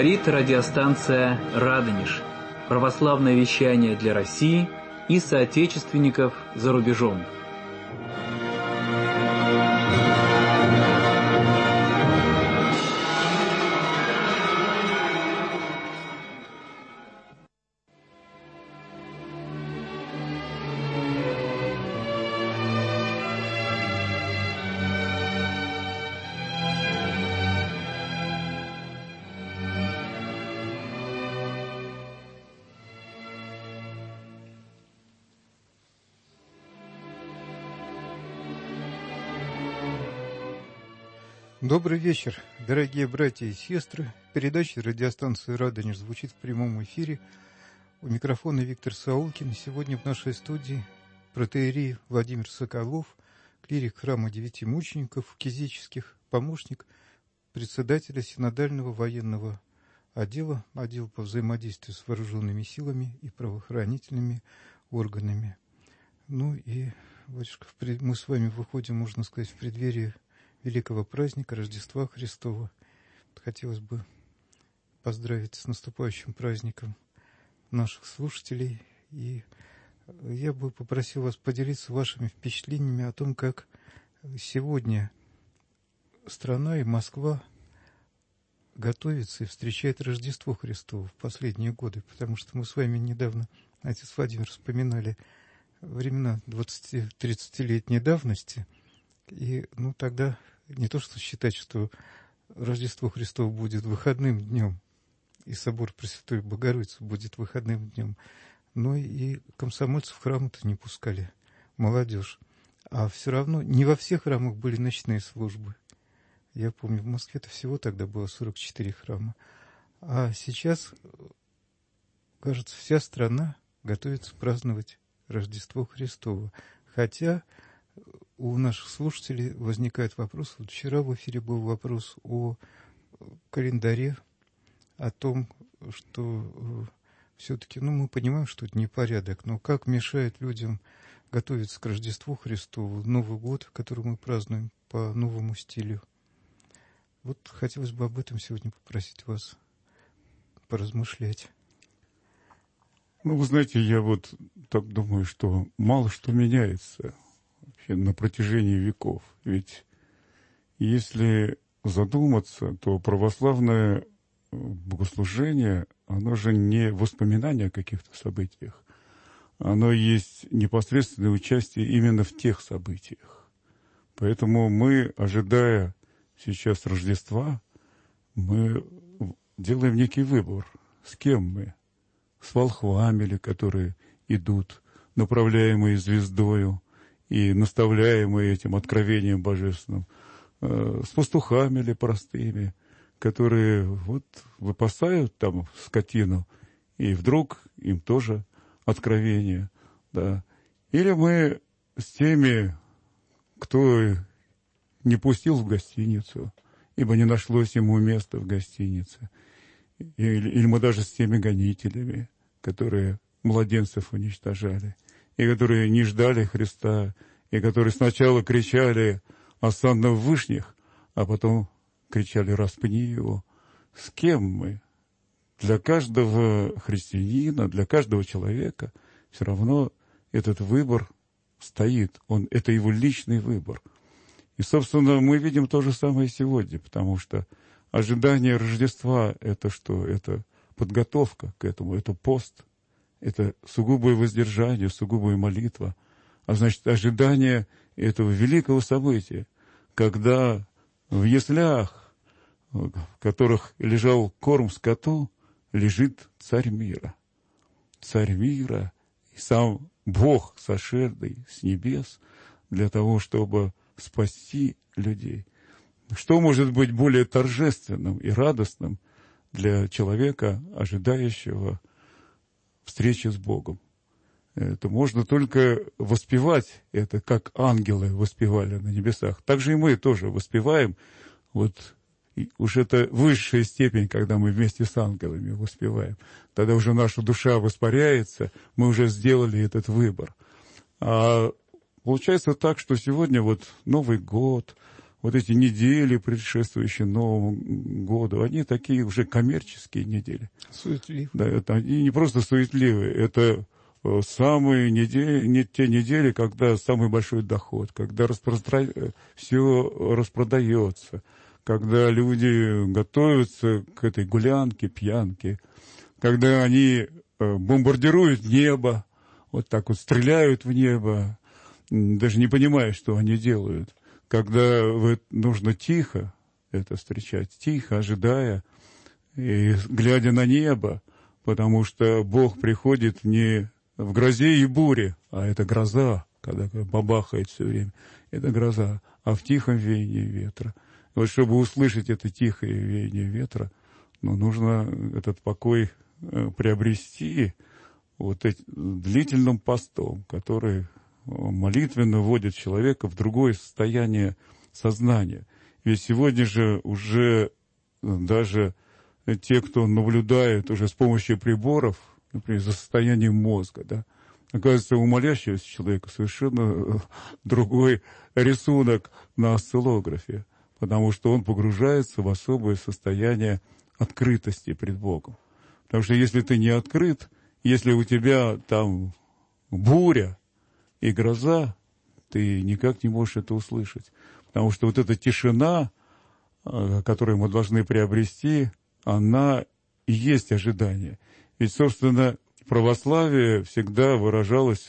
Говорит радиостанция «Радонеж». Православное вещание для России и соотечественников за рубежом. Добрый вечер, дорогие братья и сестры. Передача радиостанции «Радонеж» звучит в прямом эфире. У микрофона Виктор Саулкин. Сегодня в нашей студии протоиерей Владимир Соколов, клирик храма Девяти Мучеников, кизических, помощник председателя Синодального военного отдела, отдел по взаимодействию с вооруженными силами и правоохранительными органами. Ну и, батюшка, мы с вами выходим, можно сказать, в преддверии великого праздника Рождества Христова. Хотелось бы поздравить с наступающим праздником наших слушателей. И я бы попросил вас поделиться вашими впечатлениями о том, как сегодня страна и Москва готовится и встречает Рождество Христово в последние годы. Потому что мы с вами недавно, отец Владимир, вспоминали времена 20-30-летней давности. И тогда не то что считать, что Рождество Христово будет выходным днем, и собор Пресвятой Богородицы будет выходным днем, но и комсомольцев в храм-то не пускали, молодежь. А все равно не во всех храмах были ночные службы. Я помню, в Москве-то всего тогда было 44 храма. А сейчас, кажется, вся страна готовится праздновать Рождество Христово. Хотя у наших слушателей возникает вопрос, вот вчера в эфире был вопрос о календаре, о том, что все-таки, мы понимаем, что это непорядок, но как мешает людям готовиться к Рождеству Христову, Новый год, который мы празднуем по новому стилю. Вот хотелось бы об этом сегодня попросить вас поразмышлять. Вы знаете, я вот так думаю, что мало что меняется на протяжении веков. Ведь если задуматься, то православное богослужение, оно же не воспоминание о каких-то событиях. Оно есть непосредственное участие именно в тех событиях. Поэтому мы, ожидая сейчас Рождества, мы делаем некий выбор. С кем мы? С волхвами ли, которые идут, направляемые звездою, и наставляемые этим откровением божественным, с пастухами ли простыми, которые выпасают там скотину, и вдруг им тоже откровение, да. Или мы с теми, кто не пустил в гостиницу, ибо не нашлось ему места в гостинице, или мы даже с теми гонителями, которые младенцев уничтожали, и которые не ждали Христа, и которые сначала кричали «Осанна в вышних», а потом кричали «Распни его». С кем мы? Для каждого христианина, для каждого человека все равно этот выбор стоит. Это его личный выбор. И, собственно, мы видим то же самое сегодня, потому что ожидание Рождества – это что? Это подготовка к этому, это пост. Это сугубое воздержание, сугубая молитва. А значит, ожидание этого великого события, когда в яслях, в которых лежал корм скоту, лежит царь мира. Царь мира и сам Бог, сошедший с небес, для того, чтобы спасти людей. Что может быть более торжественным и радостным для человека, ожидающего встречи с Богом? Это можно только воспевать, это как ангелы воспевали на небесах. Так же и мы тоже воспеваем. И уж это высшая степень, когда мы вместе с ангелами воспеваем. Тогда уже наша душа воспаряется, мы уже сделали этот выбор. А получается так, что сегодня Новый год, вот эти недели, предшествующие Новому году, они такие уже коммерческие недели. Суетливые. Да, это они не просто суетливые, это самые недели, те недели, когда самый большой доход, когда все распродается, когда люди готовятся к этой гулянке, пьянке, когда они бомбардируют небо, вот так вот стреляют в небо, даже не понимая, что они делают. Когда нужно тихо это встречать, тихо, ожидая и глядя на небо, потому что Бог приходит не в грозе и буре, а это гроза, когда бабахает все время, это гроза, а в тихом веянии ветра. Вот чтобы услышать это тихое веяние ветра, нужно этот покой приобрести длительным постом, который молитвенно вводит человека в другое состояние сознания. Ведь сегодня же уже даже те, кто наблюдает уже с помощью приборов, например, за состоянием мозга, да, оказывается, у молящегося человека совершенно другой рисунок на осциллографе, потому что он погружается в особое состояние открытости пред Богом. Потому что если ты не открыт, если у тебя там буря и гроза, ты никак не можешь это услышать. Потому что вот эта тишина, которую мы должны приобрести, она и есть ожидание. Ведь, собственно, православие всегда выражалось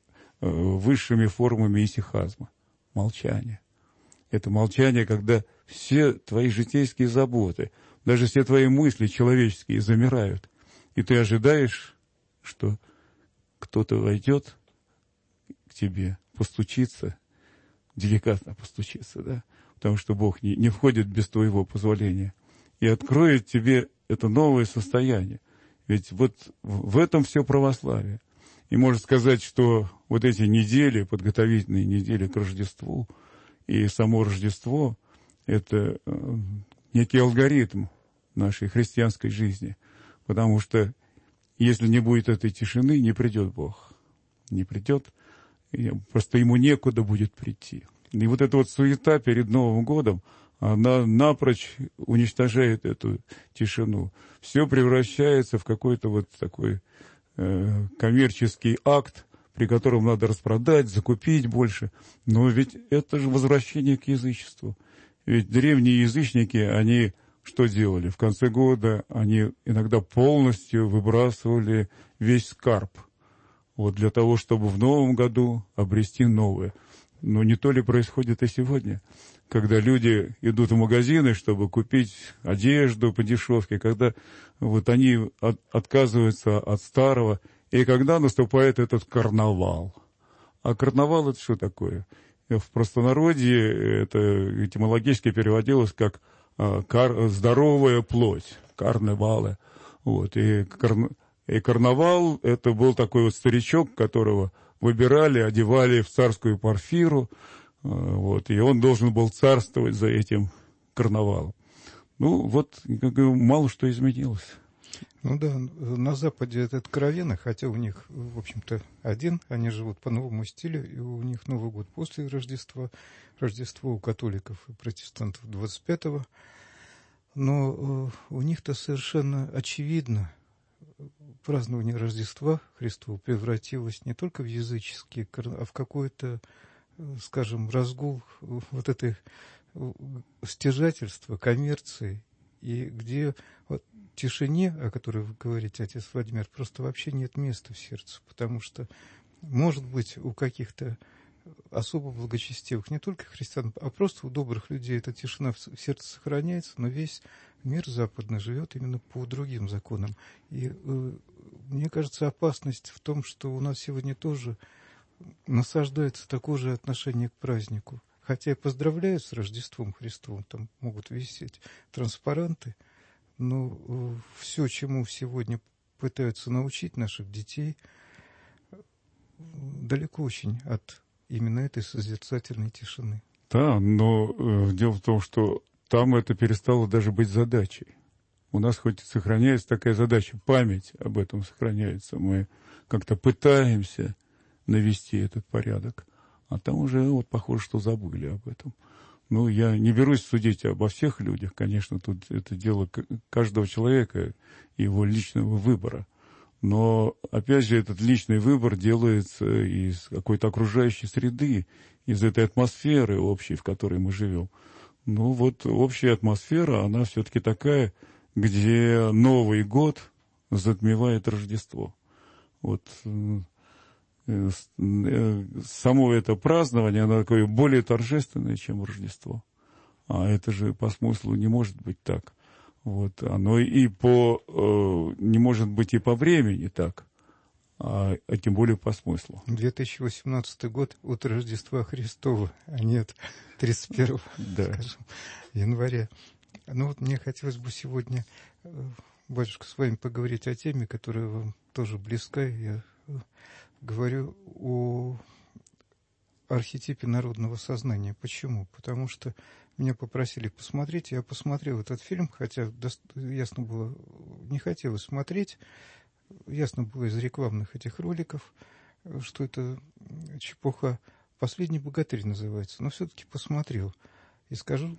высшими формами исихазма, молчания. Это молчание, когда все твои житейские заботы, даже все твои мысли человеческие замирают. И ты ожидаешь, что кто-то войдет к тебе, постучится, деликатно постучится, да? Потому что Бог не входит без твоего позволения. И откроет тебе это новое состояние. Ведь вот в этом все православие. И можно сказать, что вот эти недели, подготовительные недели к Рождеству, и само Рождество – это некий алгоритм нашей христианской жизни. Потому что если не будет этой тишины, не придет Бог. Не придет, просто ему некуда будет прийти. И вот эта вот суета перед Новым годом, она напрочь уничтожает эту тишину. Все превращается в какой-то вот такой коммерческий акт, при котором надо распродать, закупить больше. Но ведь это же возвращение к язычеству. Ведь древние язычники, они что делали? В конце года они иногда полностью выбрасывали весь скарб. Вот для того, чтобы в новом году обрести новое. Но не то ли происходит и сегодня, когда люди идут в магазины, чтобы купить одежду по дешевке, когда вот они отказываются от старого, и когда наступает этот карнавал. А карнавал — это что такое? В простонародье это этимологически переводилось как здоровая плоть, карнавалы. Вот. И карнавал — это был такой вот старичок, которого выбирали, одевали в царскую парфиру, вот, и он должен был царствовать за этим карнавалом. Вот мало что изменилось. Да, на Западе это откровенно, хотя у них, в общем-то, один, они живут по новому стилю, и у них Новый год после Рождества, Рождество у католиков и протестантов 25-го, но у них-то совершенно очевидно, празднование Рождества Христова превратилось не только в языческий, а в какой-то, скажем, разгул вот этой стяжательства, коммерции, и где вот тишине, о которой вы говорите, отец Владимир, просто вообще нет места в сердце, потому что, может быть, у каких-то особо благочестивых, не только христиан, а просто у добрых людей эта тишина в сердце сохраняется, но весь мир западный живет именно по другим законам. И мне кажется, опасность в том, что у нас сегодня тоже насаждается такое же отношение к празднику. Хотя я поздравляю с Рождеством Христовым, там могут висеть транспаранты, но все, чему сегодня пытаются научить наших детей, далеко очень от именно этой созерцательной тишины. Да, но дело в том, что там это перестало даже быть задачей. У нас хоть и сохраняется такая задача, память об этом сохраняется. Мы как-то пытаемся навести этот порядок, а там уже вот похоже, что забыли об этом. Ну, я не берусь судить обо всех людях, конечно, тут это дело каждого человека и его личного выбора. Но, опять же, этот личный выбор делается из какой-то окружающей среды, из этой атмосферы общей, в которой мы живем. Ну, вот общая атмосфера, она все-таки такая, где Новый год затмевает Рождество. Вот само это празднование, оно такое более торжественное, чем Рождество. А это же по смыслу не может быть так. Вот, оно и не может быть и по времени так, а тем более по смыслу. 2018 год от Рождества Христова, а нет 31 скажем, января. Ну вот мне хотелось бы сегодня, батюшка, с вами поговорить о теме, которая вам тоже близка. Я говорю о архетипе народного сознания. Почему? Потому что меня попросили посмотреть, я посмотрел этот фильм, хотя ясно было, не хотелось смотреть, ясно было из рекламных этих роликов, что это чепуха. «Последний богатырь» называется, но все-таки посмотрел. И скажу,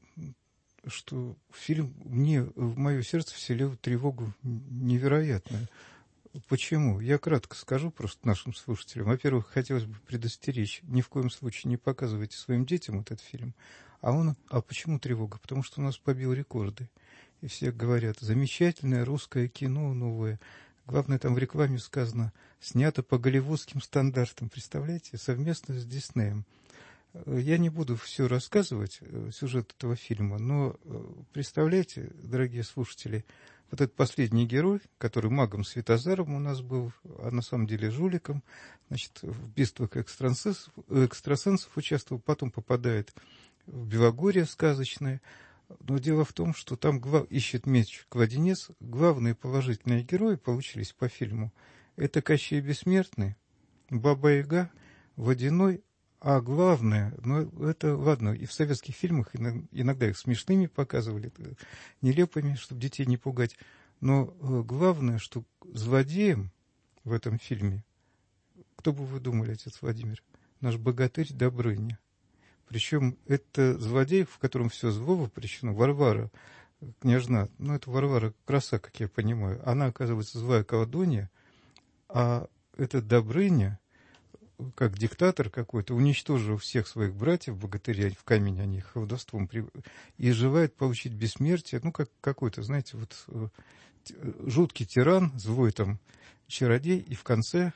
что фильм мне в мое сердце вселил тревогу невероятную. Почему? Я кратко скажу просто нашим слушателям. Во-первых, хотелось бы предостеречь, ни в коем случае не показывайте своим детям этот фильм. А почему тревога? Потому что у нас побил рекорды. И все говорят, замечательное русское кино новое. Главное, там в рекламе сказано, снято по голливудским стандартам. Представляете, совместно с Диснеем. Я не буду все рассказывать, сюжет этого фильма, но представляете, дорогие слушатели, вот этот последний герой, который магом Светозаром у нас был, а на самом деле жуликом, значит, в битвах экстрасенсов участвовал, потом попадает в Белогорье сказочное. Но дело в том, что там ищет меч-кладенец. Главные положительные герои получились по фильму. Это Кощей Бессмертный, Баба-Яга, Водяной. А главное, ну это ладно, и в советских фильмах иногда их смешными показывали, нелепыми, чтобы детей не пугать. Но главное, что злодеем в этом фильме, кто бы вы думали, отец Владимир, наш богатырь Добрыня. Причем это злодей, в котором все зло вопрещено, Варвара, княжна, ну это Варвара краса, как я понимаю, она оказывается злая колдунья, а этот Добрыня, как диктатор какой-то, уничтожил всех своих братьев, богатырей, в камень они их колдовством, и желает получить бессмертие, ну, как какой-то, знаете, вот жуткий тиран, злой там чародей, и в конце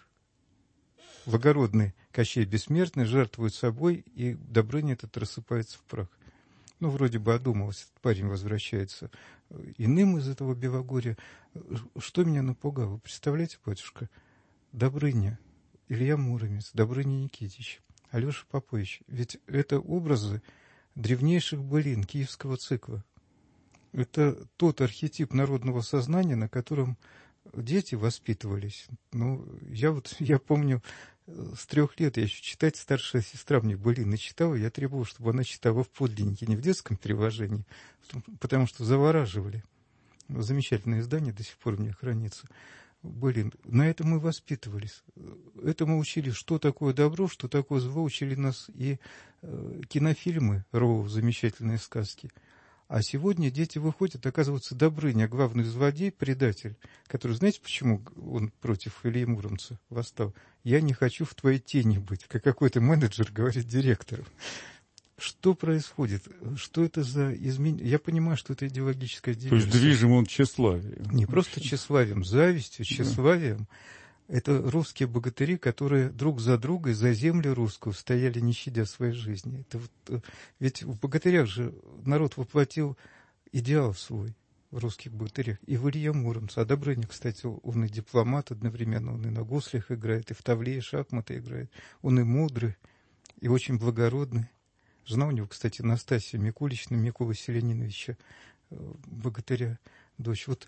благородный Кощей Бессмертный жертвует собой, и Добрыня этот рассыпается в прах. Ну, вроде бы одумался, этот парень возвращается иным из этого Белогорья. Что меня напугало? Вы представляете, батюшка, Добрыня, Илья Муромец, Добрыня Никитич, Алеша Попович. Ведь это образы древнейших былин киевского цикла. Это тот архетип народного сознания, на котором дети воспитывались. Ну, я помню, с 3 лет я еще читать, старшая сестра мне былины читала, я требовал, чтобы она читала в подлиннике, не в детском перевожении, потому что завораживали. Замечательное издание до сих пор у меня хранится. Блин, на этом мы воспитывались. Этому учили, что такое добро, что такое зло, учили нас и кинофильмы Роу, замечательные сказки. А сегодня дети выходят, оказывается, Добрыня, главный злодей, предатель, который, знаете, почему он против Ильи Муромца восстал? Я не хочу в твоей тени быть, как какой-то менеджер говорит директору. Что происходит? Что это за изменение? Я понимаю, что это идеологическая диверсия. То есть движим он тщеславием. Не просто тщеславием, завистью, тщеславием. Да. Это русские богатыри, которые друг за другой за землю русскую стояли, не щадя своей жизни. Это вот, ведь в богатырях же народ воплотил идеал свой, в русских богатырях. И в Илье Муромце. А Добрыня, кстати, он и дипломат одновременно, он и на гуслях играет, и в тавле, и шахматы играет. Он и мудрый, и очень благородный. Жена у него, кстати, Настасья Микулична, Микола Селениновича, богатыря, дочь. Вот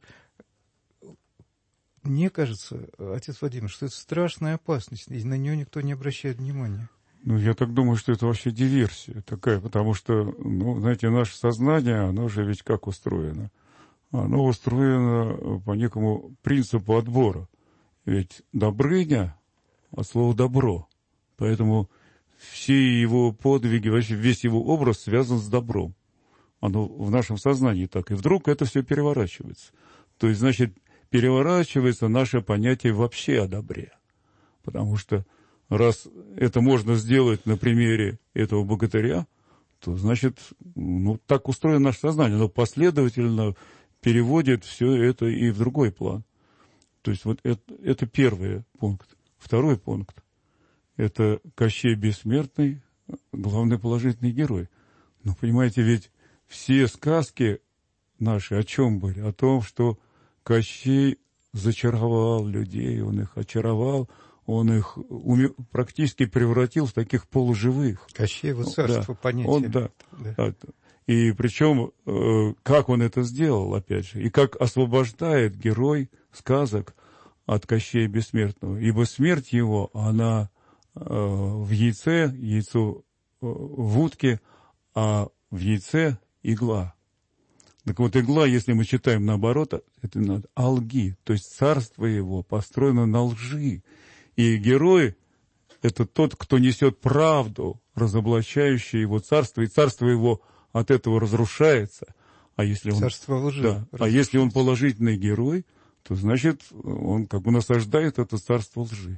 мне кажется, отец Владимир, что это страшная опасность, и на нее никто не обращает внимания. Ну, я так думаю, что это вообще диверсия такая, потому что, ну, знаете, наше сознание, оно же ведь как устроено? Оно устроено по некому принципу отбора. Ведь Добрыня от слова «добро», поэтому все его подвиги, вообще весь его образ связан с добром. Оно в нашем сознании так. И вдруг это все переворачивается. То есть, значит, переворачивается наше понятие вообще о добре. Потому что раз это можно сделать на примере этого богатыря, то, значит, так устроено наше сознание. Оно последовательно переводит все это и в другой план. То есть, вот это первый пункт. Второй пункт. Это Кощей Бессмертный, главный положительный герой. Но, понимаете, ведь все сказки наши о чем были? О том, что Кощей зачаровал людей, он их очаровал, он их практически превратил в таких полуживых. Кощеево царство, да, понятие. Да. И причем, как он это сделал, опять же, и как освобождает герой сказок от Кощея Бессмертного. Ибо смерть его, она в яйцо в утке, а в яйце игла. Так вот, игла, если мы читаем наоборот, это алги, то есть царство его построено на лжи. И герой – это тот, кто несет правду, разоблачающую его царство, и царство его от этого разрушается. А если он, царство лжи. Да, а если он положительный герой, то значит, он как бы насаждает это царство лжи.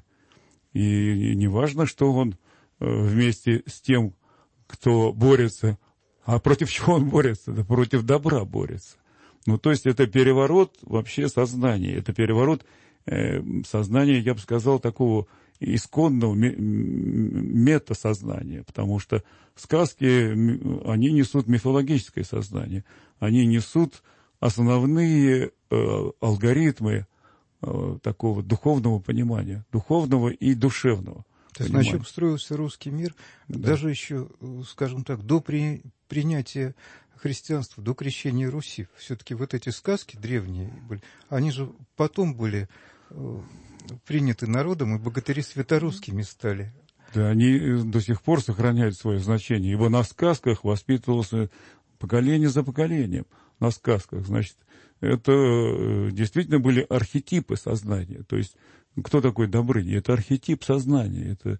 И не важно, что он вместе с тем, кто борется, а против чего он борется? Да против добра борется. То есть это переворот вообще сознания. Это переворот сознания, я бы сказал, такого исконного метасознания. Потому что сказки, они несут мифологическое сознание. Они несут основные алгоритмы такого духовного понимания. Духовного и душевного. То есть на чем строился русский мир, да. Даже еще, скажем так, до принятия христианства, до крещения Руси. Все-таки вот эти сказки древние были, они же потом были приняты народом, и богатыри святорусскими стали. Да, они до сих пор сохраняют свое значение, ибо на сказках воспитывался поколение за поколением. На сказках, значит, это действительно были архетипы сознания, то есть кто такой Добрыня? Это архетип сознания. Это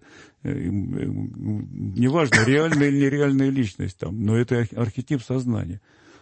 неважно, реальная или нереальная личность там, но это архетип сознания.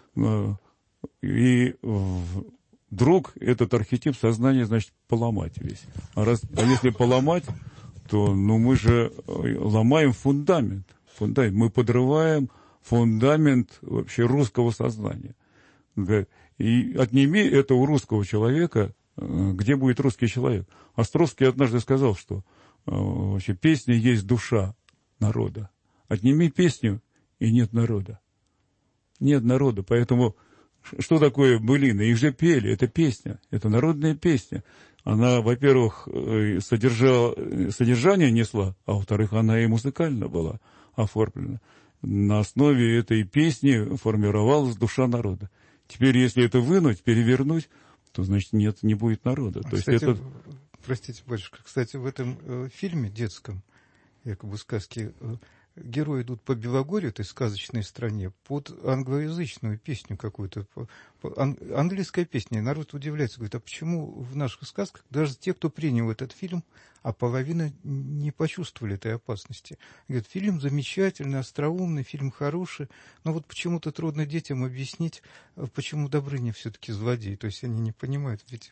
И вдруг этот архетип сознания, значит, поломать весь. А если поломать, то мы же ломаем фундамент. Мы подрываем фундамент вообще русского сознания. И отними это у русского человека, где будет русский человек? Островский однажды сказал, что вообще песня есть душа народа. Отними песню, и нет народа. Нет народа. Поэтому что такое былины? Их же пели. Это песня. Это народная песня. Она, во-первых, содержание несла, а во-вторых, она и музыкально была оформлена. На основе этой песни формировалась душа народа. Теперь, если это вынуть, перевернуть, то, значит, не будет народа. То кстати, есть это... Простите, батюшка, кстати, в этом фильме детском, якобы сказки, герои идут по Белогорью, этой сказочной стране, под англоязычную песню какую-то, английская песня. И народ удивляется, говорит, а почему в наших сказках даже те, кто принял этот фильм, а половина не почувствовали этой опасности. Говорит, фильм замечательный, остроумный, фильм хороший, но вот почему-то трудно детям объяснить, почему Добрыня все-таки злодей. То есть они не понимают, ведь...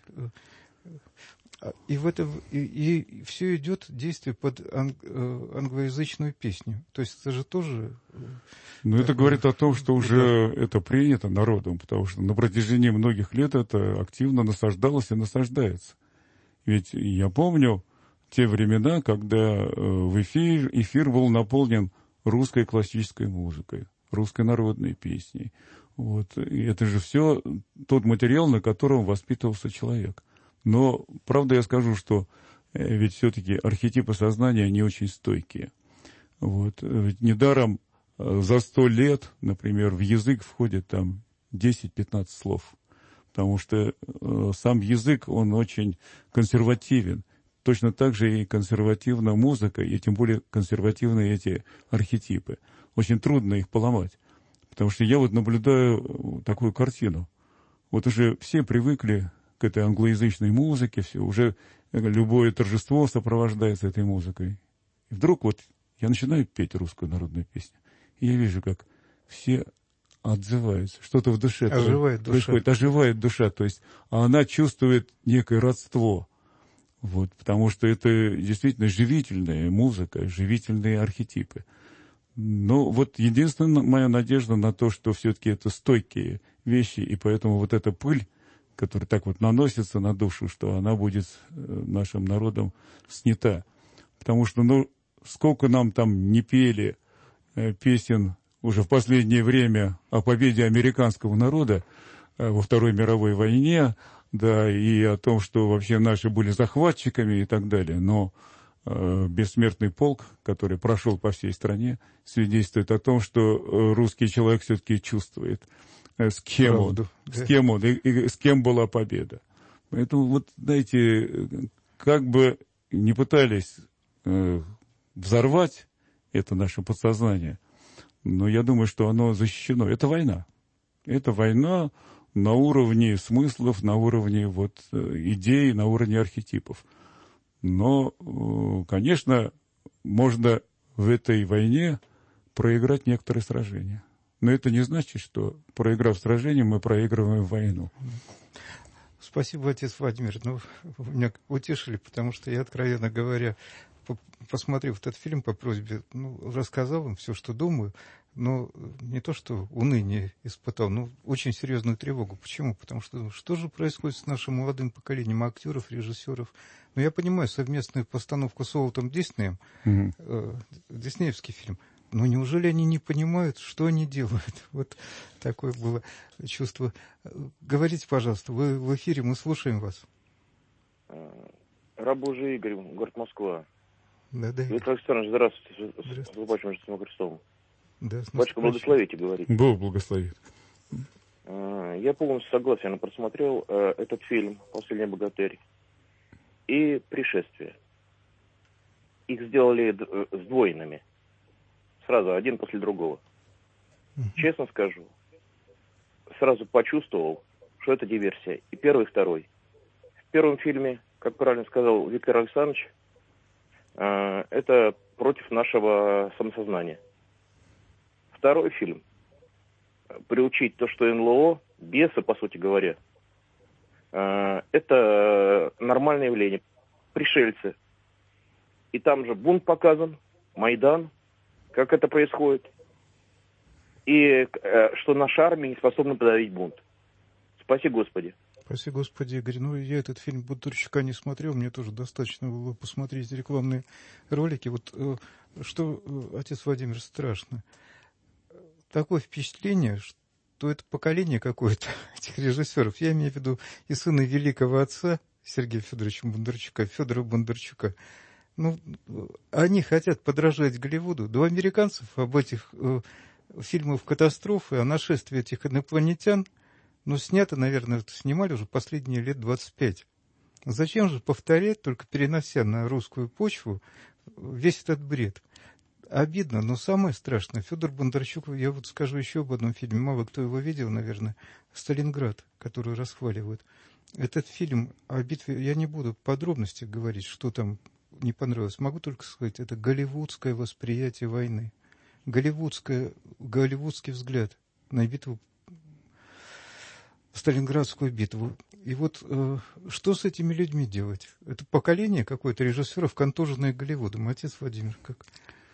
И все идет действие под англоязычную песню. То есть это же тоже... это говорит о том, что уже это принято народом, потому что на протяжении многих лет это активно насаждалось и насаждается. Ведь я помню те времена, когда эфир был наполнен русской классической музыкой, русской народной песней. И это же все тот материал, на котором воспитывался человек. Но, правда, я скажу, что ведь все-таки архетипы сознания, они очень стойкие. Ведь недаром за 100 лет, например, в язык входит там 10-15 слов. Потому что сам язык, он очень консервативен. Точно так же и консервативна музыка, и тем более консервативны эти архетипы. Очень трудно их поломать. Потому что я наблюдаю такую картину. Уже все привыкли к этой англоязычной музыке, все, уже любое торжество сопровождается этой музыкой. И вдруг Я начинаю петь русскую народную песню, и я вижу, как все отзываются, что-то в душе происходит, оживает душа, то есть она чувствует некое родство, вот, потому что это действительно живительная музыка, живительные архетипы. Но вот единственная моя надежда на то, что все-таки это стойкие вещи, и поэтому вот эта пыль, которая так вот наносится на душу, что она будет нашим народом снята. Потому что, сколько нам там не пели песен уже в последнее время о победе американского народа во Второй мировой войне, да, и о том, что вообще наши были захватчиками и так далее. Но бессмертный полк, который прошел по всей стране, свидетельствует о том, что русский человек все-таки чувствует, с кем он, и с кем была победа. Поэтому, вот, знаете, как бы не пытались взорвать это наше подсознание, но я думаю, что оно защищено. Это война. Это война на уровне смыслов, на уровне вот идей, на уровне архетипов. Но, конечно, можно в этой войне проиграть некоторые сражения. Но это не значит, что, проиграв сражение, мы проигрываем войну. Спасибо, отец Владимир. Вы меня утешили, потому что я, откровенно говоря, посмотрев этот фильм по просьбе, рассказал им все, что думаю, но не то, что уныние испытал, но очень серьезную тревогу. Почему? Потому что же происходит с нашим молодым поколением актеров, режиссеров? Я понимаю совместную постановку с Уолтом Диснеем, диснеевский фильм, но неужели они не понимают, что они делают? Вот такое было чувство. Говорите, пожалуйста, вы в эфире, мы слушаем вас. Раб Божий Игорь, город Москва. Да. Виктор Александрович, здравствуйте. С Лупачем Рождеством Христовым. Да, батюшка, благословите, говорите. Бог благословит. Я полностью согласен. Я просмотрел этот фильм «Последний богатырь» и «Пришествие». Их сделали сдвоенными. Сразу, один после другого. Честно скажу, сразу почувствовал, что это диверсия. И первый, и второй. В первом фильме, как правильно сказал Виктор Александрович, это против нашего самосознания. Второй фильм. Приучить то, что НЛО, бесы, по сути говоря, это нормальное явление. Пришельцы. И там же бунт показан, Майдан, как это происходит. И что наша армия не способна подавить бунт. Спаси Господи. Спаси Господи, Игорь. Я этот фильм Бондарчука не смотрел, мне тоже достаточно было посмотреть рекламные ролики. Вот что, отец Владимир, страшно. Такое впечатление, что это поколение какое-то этих режиссеров. Я имею в виду и сына великого отца Сергея Федоровича Бондарчука, Федора Бондарчука. Они хотят подражать Голливуду. До американцев об этих фильмах катастрофы, о нашествии этих инопланетян, снято, наверное, снимали уже последние лет 25. Зачем же повторять, только перенося на русскую почву весь этот бред? Обидно, но самое страшное, Федор Бондарчук, я вот скажу еще об одном фильме, мало кто его видел, наверное, «Сталинград», который расхваливают. Этот фильм о битве, я не буду подробности говорить, что там не понравилось, могу только сказать, это голливудское восприятие войны, голливудский взгляд на битву, Сталинградскую битву. И вот что с этими людьми делать? Это поколение какое-то режиссеров, контуженное Голливудом. Отец Владимир, как?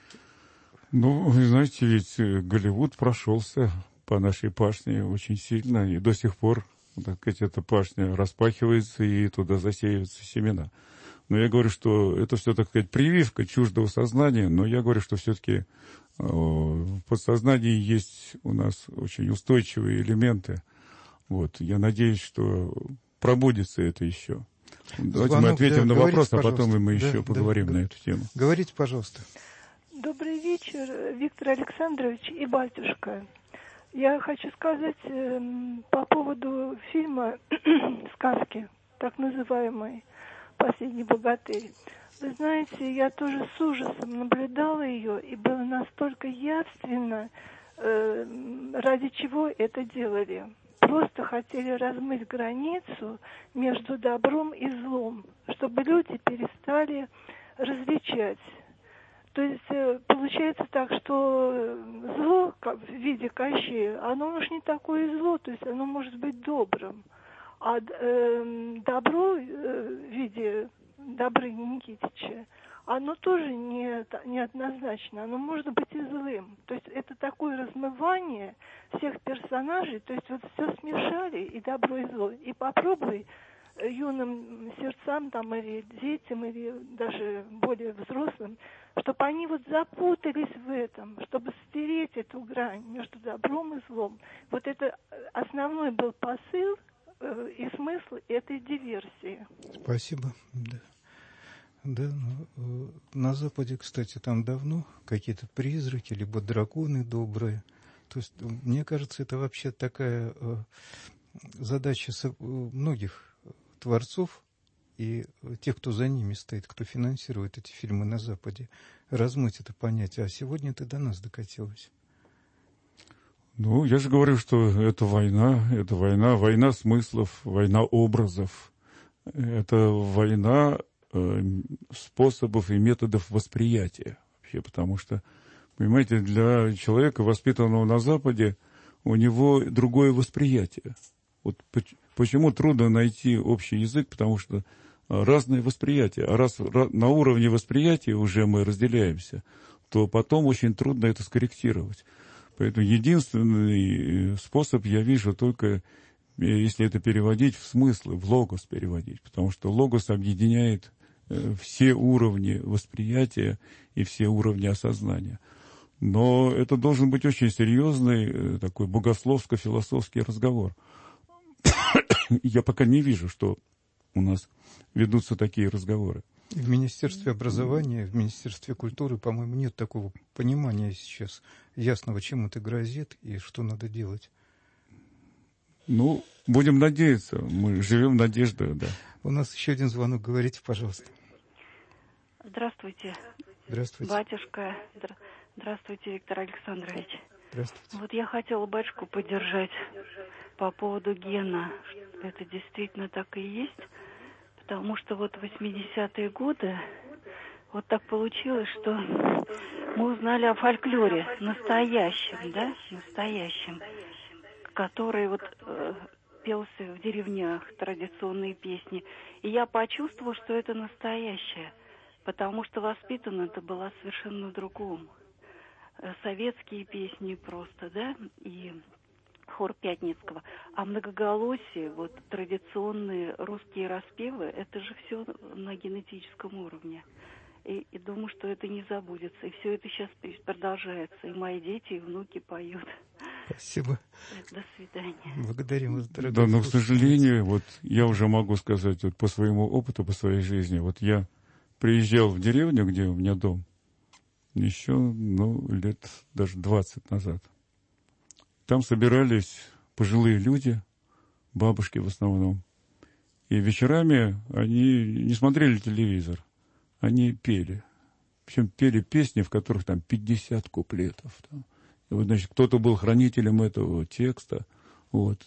Вы знаете, ведь Голливуд прошелся по нашей пашне очень сильно, и до сих пор, так сказать, эта пашня распахивается, и туда засеиваются семена. Но я говорю, что это все, так сказать, прививка чуждого сознания, но я говорю, что все-таки в подсознании есть у нас очень устойчивые элементы. Вот, я надеюсь, что пробудется это еще. Давайте мы ответим на вопрос, а потом мы еще поговорим на эту тему. Говорите, пожалуйста. Добрый вечер, Виктор Александрович и батюшка. Я хочу сказать по поводу фильма сказки, так называемой «Последний богатырь». Вы знаете, я тоже с ужасом наблюдала ее, и было настолько явственно, ради чего это делали. Просто хотели размыть границу между добром и злом, чтобы люди перестали различать То есть получается так, что зло в виде Кощея, оно уж не такое зло, то есть оно может быть добрым. А добро в виде Добрыни Никитича, оно тоже не однозначно, оно может быть и злым. То есть это такое размывание всех персонажей, то есть вот все смешали, и добро, и зло. И попробуй юным сердцам там, или детям, или даже более взрослым, чтобы они вот запутались в этом, чтобы стереть эту грань между добром и злом. Вот это основной был посыл и смысл этой диверсии. Спасибо. Да, на Западе, кстати, там давно какие-то призраки, либо драконы добрые. То есть, мне кажется, это вообще такая задача многих творцов и тех, кто за ними стоит, кто финансирует эти фильмы на Западе, размыть это понятие. А сегодня это до нас докатилось. Ну, я же говорю, что это война смыслов, война образов. Это война способов и методов восприятия вообще, потому что, понимаете, для человека, воспитанного на Западе, у него другое восприятие. Вот почему трудно найти общий язык, потому что разное восприятие. А раз на уровне восприятия уже мы разделяемся, то потом очень трудно это скорректировать. Поэтому единственный способ я вижу только, если это переводить в смыслы, в логос переводить, потому что логос объединяет все уровни восприятия и все уровни осознания. Но это должен быть очень серьезный такой богословско-философский разговор. Я пока не вижу, что у нас ведутся такие разговоры. И в Министерстве образования, в Министерстве культуры, по-моему, нет такого понимания сейчас ясного, чем это грозит и что надо делать. Ну, будем надеяться. Мы живем надеждой, да. У нас еще один звонок. Говорите, пожалуйста. Здравствуйте. Здравствуйте. Батюшка. Здравствуйте, Виктор Александрович. Здравствуйте. Вот я хотела батюшку поддержать по поводу гена. Это действительно так и есть. Потому что вот в 80-е годы вот так получилось, что мы узнали о фольклоре настоящем, да, настоящем, который вот пелся в деревнях, традиционные песни. И я почувствовала, что это настоящее, потому что воспитана это была совершенно в другом. Советские песни просто, да, и хор Пятницкого. А многоголосие, вот традиционные русские распевы, это же все на генетическом уровне. И думаю, что это не забудется. И все это сейчас продолжается. И мои дети, и внуки поют. Спасибо. До свидания. Благодарим вас, дорогой. Да, но, к сожалению, вот я уже могу сказать вот по своему опыту, по своей жизни. Вот я приезжал в деревню, где у меня дом, еще, лет даже 20 назад. Там собирались пожилые люди, бабушки в основном. И вечерами они не смотрели телевизор, они пели. Причем пели песни, в которых там 50 куплетов. Там. И вот, значит, кто-то был хранителем этого текста. Вот.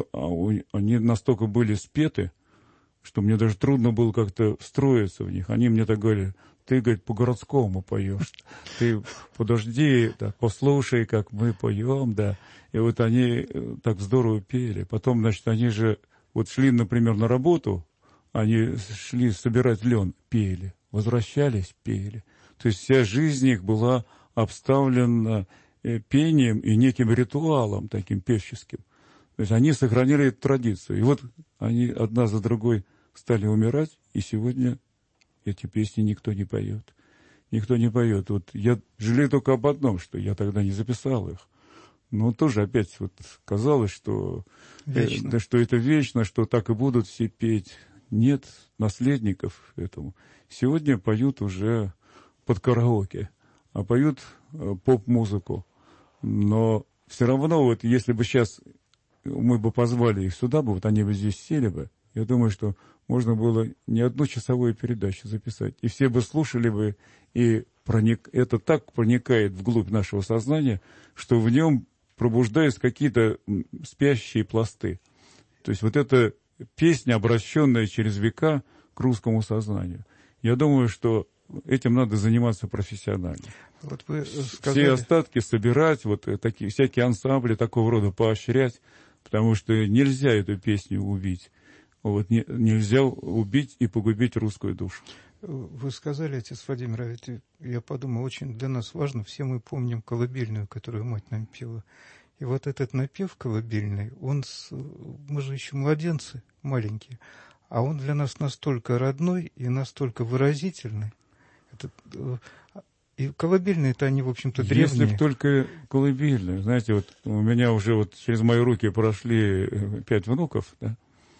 Они настолько были спеты, что мне даже трудно было как-то встроиться в них. Они мне так говорили: ты, говорит, по-городскому поешь. Ты подожди, да, послушай, как мы поем, да. И вот они так здорово пели. Потом, значит, они же вот шли, например, на работу, они шли собирать лен, пели. Возвращались, пели. То есть вся жизнь их была обставлена пением и неким ритуалом таким певческим. То есть они сохранили эту традицию. И вот они одна за другой стали умирать, и сегодня эти песни никто не поет. Никто не поет. Вот я жалею только об одном, что я тогда не записал их. Но тоже опять вот казалось, что, что это вечно, что так и будут все петь. Нет наследников этому. Сегодня поют уже под караоке, а поют поп-музыку. Но все равно, вот если бы сейчас мы бы позвали их сюда, вот они бы здесь сели бы, я думаю, что можно было не одну часовую передачу записать. И все бы слушали бы, и это так проникает вглубь нашего сознания, что в нем пробуждаются какие-то спящие пласты. То есть вот эта песня, обращенная через века к русскому сознанию. Я думаю, что этим надо заниматься профессионально. Вот вы сказали... Все остатки собирать, вот такие, всякие ансамбли такого рода поощрять, потому что нельзя эту песню убить. Вот, нельзя убить и погубить русскую душу. Вы сказали, отец Владимир, а ведь я подумал, очень для нас важно, все мы помним колыбельную, которую мать нам пела. И вот этот напев колыбельный, мы же еще младенцы маленькие, а он для нас настолько родной и настолько выразительный. И колыбельные-то они, в общем-то, древние. Если бы только колыбельные. Знаете, вот у меня уже вот через мои руки прошли 5 внуков, да,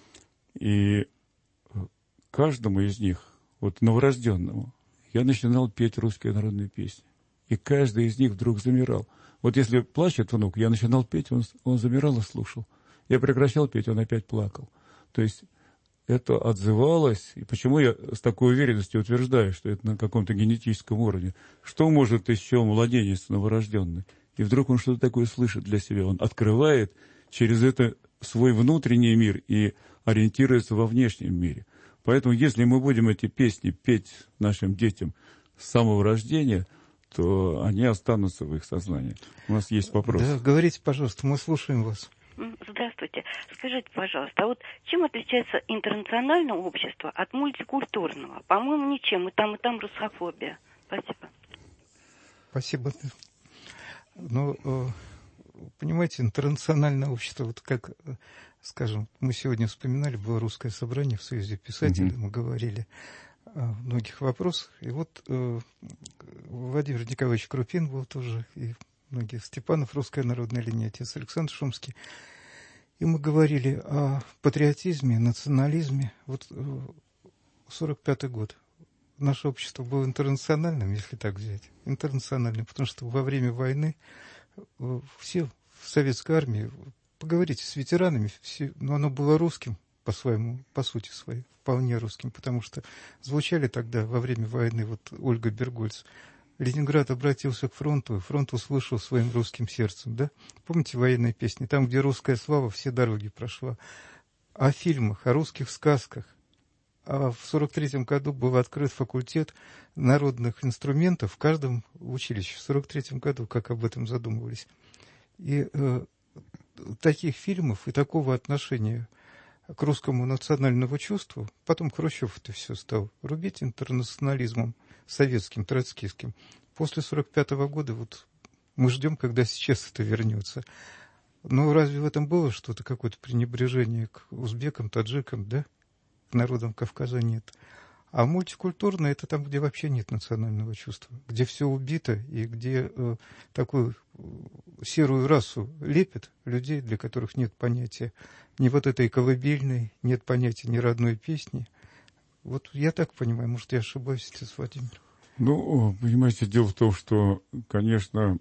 и каждому из них, вот новорожденному, я начинал петь русские народные песни. И каждый из них вдруг замирал. Вот если плачет внук, я начинал петь, он замирал и слушал. Я прекращал петь, он опять плакал. То есть это отзывалось. И почему я с такой уверенностью утверждаю, что это на каком-то генетическом уровне? Что может еще младенец новорожденный? И вдруг он что-то такое слышит для себя. Он открывает через это свой внутренний мир и ориентируется во внешнем мире. Поэтому если мы будем эти песни петь нашим детям с самого рождения, то они останутся в их сознании. У нас есть вопрос. Да, говорите, пожалуйста, мы слушаем вас. Здравствуйте. Скажите, пожалуйста, а вот чем отличается интернациональное общество от мультикультурного? По-моему, ничем. И там русофобия. Спасибо. Спасибо. Ну, понимаете, интернациональное общество, вот как, скажем, мы сегодня вспоминали, было русское собрание в Союзе писателей, мы говорили о многих вопросах. И вот Владимир Николаевич Крупин был тоже, и многие, Степанов, Русская народная линия, отец Александр Шумский. И мы говорили о патриотизме, национализме. Вот 45-й год. Наше общество было интернациональным, если так взять. Интернациональным, потому что во время войны все в советской армии, поговорите с ветеранами, но оно было русским по-своему, по сути своей, вполне русским, потому что звучали тогда во время войны, вот Ольга Бергольц, Ленинград обратился к фронту, и фронт услышал своим русским сердцем, да? Помните военные песни? Там, где русская слава, все дороги прошла. О фильмах, о русских сказках. А в 43-м году был открыт факультет народных инструментов в каждом училище. В 43-м году, как об этом задумывались. И таких фильмов и такого отношения к русскому национальному чувству, потом Хрущев это все стал рубить интернационализмом советским, троцкистским. После 45-го года вот мы ждем, когда сейчас это вернется. Но разве в этом было что-то, какое-то пренебрежение к узбекам, таджикам, да? К народам Кавказа нет. А мультикультурно это там, где вообще нет национального чувства, где все убито и где такую серую расу лепят людей, для которых нет понятия ни вот этой колыбельной, нет понятия ни родной песни. Вот я так понимаю, может, я ошибаюсь, отец Владимир. Ну, понимаете, дело в том, что, конечно,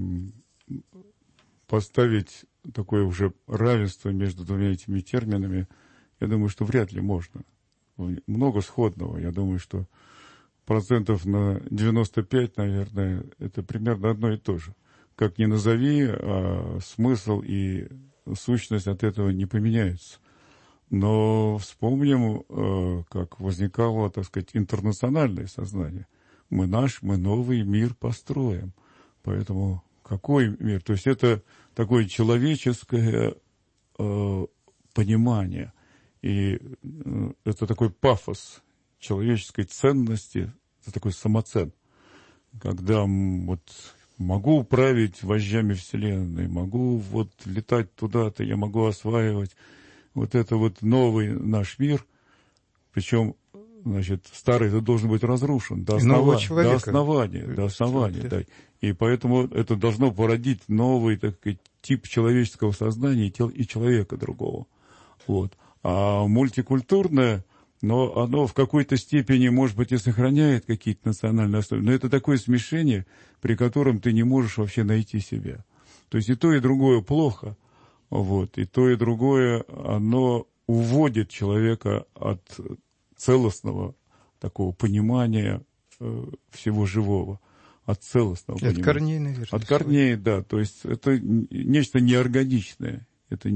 поставить такое уже равенство между двумя этими терминами, я думаю, что вряд ли можно. Много сходного. Я думаю, что процентов на 95, наверное, это примерно одно и то же. Как ни назови, а смысл и сущность от этого не поменяются. Но вспомним, как возникало, так сказать, интернациональное сознание. Мы новый мир построим. Поэтому какой мир? То есть это такое человеческое понимание. И это такой пафос человеческой ценности, это такой самоцен. Когда вот могу управить вожжами Вселенной, могу вот летать туда-то, я могу осваивать вот это вот новый наш мир. Причем, значит, старый это должен быть разрушен до основания. Да. И поэтому это должно породить новый, так сказать, тип человеческого сознания и человека другого. Вот. А мультикультурное, но оно в какой-то степени, может быть, и сохраняет какие-то национальные основы, но это такое смешение, при котором ты не можешь вообще найти себя. То есть и то, и другое плохо, вот, и то, и другое, оно уводит человека от целостного такого понимания всего живого, от целостного понимания. От корней, наверное. От корней, да, то есть это нечто неорганичное, это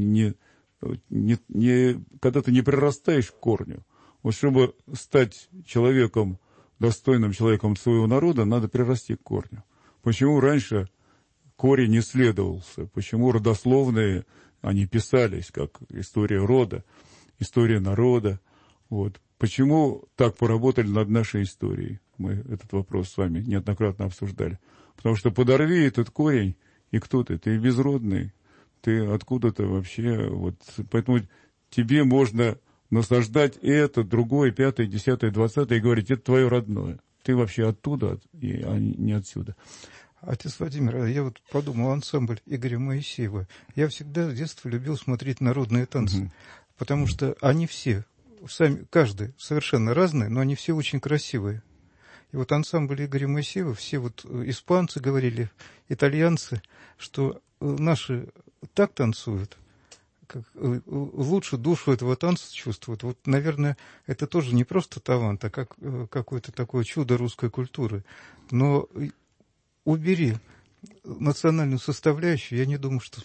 когда ты не прирастаешь к корню. Вот чтобы стать человеком достойным человеком своего народа, надо прирасти к корню. Почему раньше корень не исследовался? Почему родословные, они писались, как история рода, история народа? Вот. Почему так поработали над нашей историей? Мы этот вопрос с вами неоднократно обсуждали. Потому что подорви этот корень, и кто ты? Ты безродный, ты откуда-то вообще. Вот. Поэтому тебе можно насаждать это, другое, 5, 10, 20, и говорить, это твое родное. Ты вообще оттуда, а не отсюда. Отец Владимир, я вот подумал, ансамбль Игоря Моисеева. Я всегда с детства любил смотреть народные танцы, потому что они все, сами, каждый совершенно разный, но они все очень красивые. И вот ансамбль Игоря Моисеева, все вот испанцы говорили, итальянцы, что наши так танцуют, как лучше душу этого танца чувствуют. Вот, наверное, это тоже не просто талант, а как какое-то такое чудо русской культуры. Но убери национальную составляющую, я не думаю, что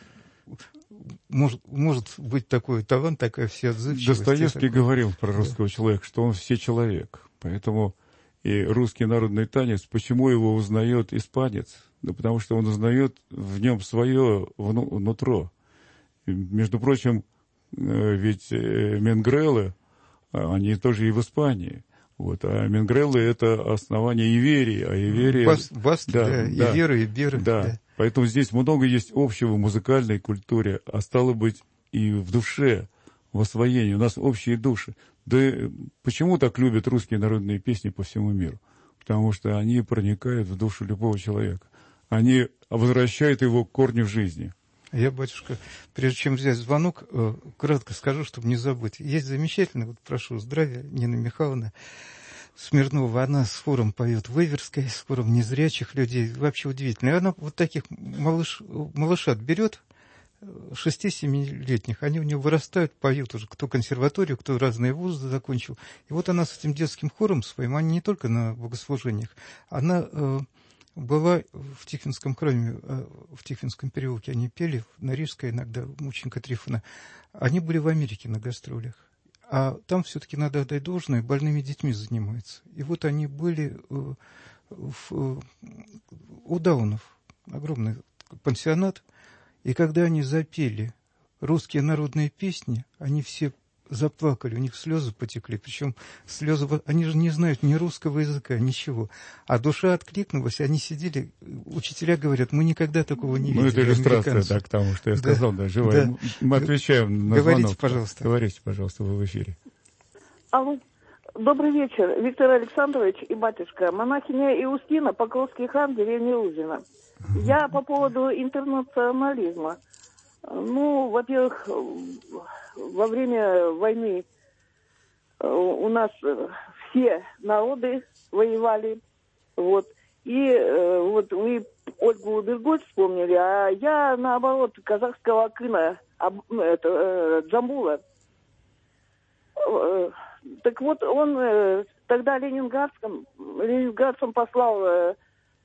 может быть такой талант, такая всеотзывчивость. Достоевский говорил про русского человека, что он все человек. Поэтому и русский народный танец, почему его узнает испанец? Да потому что он узнает в нем свое нутро. И, между прочим, ведь менгрелы, они тоже и в Испании. Вот. А менгрелы — это основание Иверии. А Иверия... Баски, да, и веры, и беры. Да. Поэтому здесь много есть общего в музыкальной культуре, а стало быть и в душе, в освоении. У нас общие души. Да почему так любят русские народные песни по всему миру? Потому что они проникают в душу любого человека. Они возвращают его к корню жизни. Я, батюшка, прежде чем взять звонок, кратко скажу, чтобы не забыть. Есть замечательно, вот прошу здравия, Нина Михайловна Смирнова. Она с хором поет в Иверской, с хором незрячих людей. Вообще удивительно. И она вот таких малышат берет, 6-7-летних, они у нее вырастают, поют уже, кто консерваторию, кто разные вузы закончил. И вот она с этим детским хором своим, они не только на богослужениях, она была в Тихвинском храме, в Тихвинском переулке, они пели, на Рижской иногда, мученика Трифона. Они были в Америке на гастролях. А там все-таки надо отдать должное, больными детьми занимаются. И вот они были у Даунов, огромный пансионат. И когда они запели русские народные песни, они все заплакали, у них слезы потекли. Причем слезы, они же не знают ни русского языка, ничего. А душа откликнулась, они сидели, учителя говорят, мы никогда такого не видели. Ну, это иллюстрация, да, к тому, что я сказал, да, живая. Да. Мы отвечаем на Говорите, звонок. Пожалуйста. Говорите, пожалуйста, вы в эфире. Алло. Добрый вечер, Виктор Александрович и батюшка. Монахиня Иустина, Покровский храм, деревня Лузина. Я по поводу интернационализма. Ну, во-первых, во время войны у нас все народы воевали. Вот. И вот вы Ольгу Бергольц вспомнили, а я, наоборот, казахского акына, Джамбула. Так вот, он тогда ленинградцам послал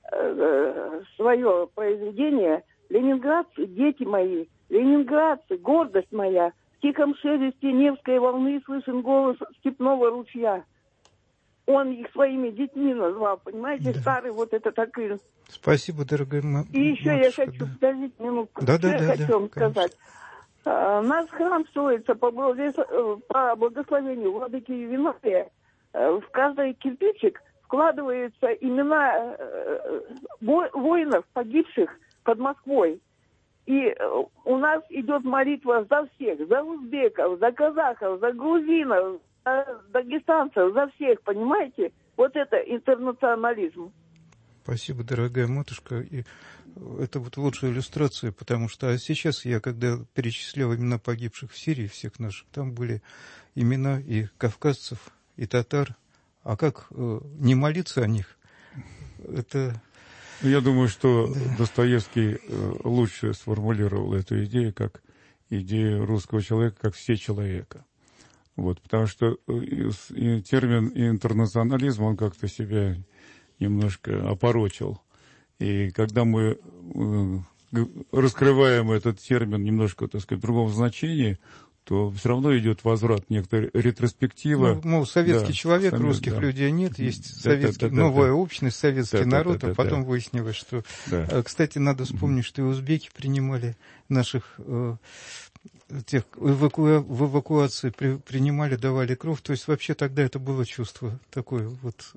свое произведение. Ленинградцы, дети мои, ленинградцы, гордость моя, в тихом шелесте Невской волны слышен голос степного ручья. Он их своими детьми назвал, понимаете, да. Старый вот этот акын. Спасибо, дорогая матушка. И еще я хочу, подождите минутку, я хочу вам сказать. Наш храм строится по благословению владыки Винария. В каждый кирпичик вкладываются имена воинов, погибших под Москвой. И у нас идет молитва за всех, за узбеков, за казахов, за грузинов, за дагестанцев, за всех, понимаете? Вот это интернационализм. Спасибо, дорогая матушка. И это вот лучшая иллюстрация, потому что сейчас я, когда перечислял имена погибших в Сирии, всех наших, там были имена и кавказцев, и татар. А как не молиться о них? Это... Я думаю, что Достоевский лучше сформулировал эту идею, как идею русского человека, как все человека. Вот, потому что термин интернационализм, он как-то себя немножко опорочил. И когда мы раскрываем этот термин немножко, так сказать, в другом значении, то все равно идет возврат, некоторая ретроспектива. Ну, мол, советский человек, русских людей нет, есть новая общность, советский народ, а потом выяснилось, что... Кстати, надо вспомнить, что и узбеки принимали наших... тех в эвакуации принимали, давали кровь. То есть вообще тогда это было чувство такое вот...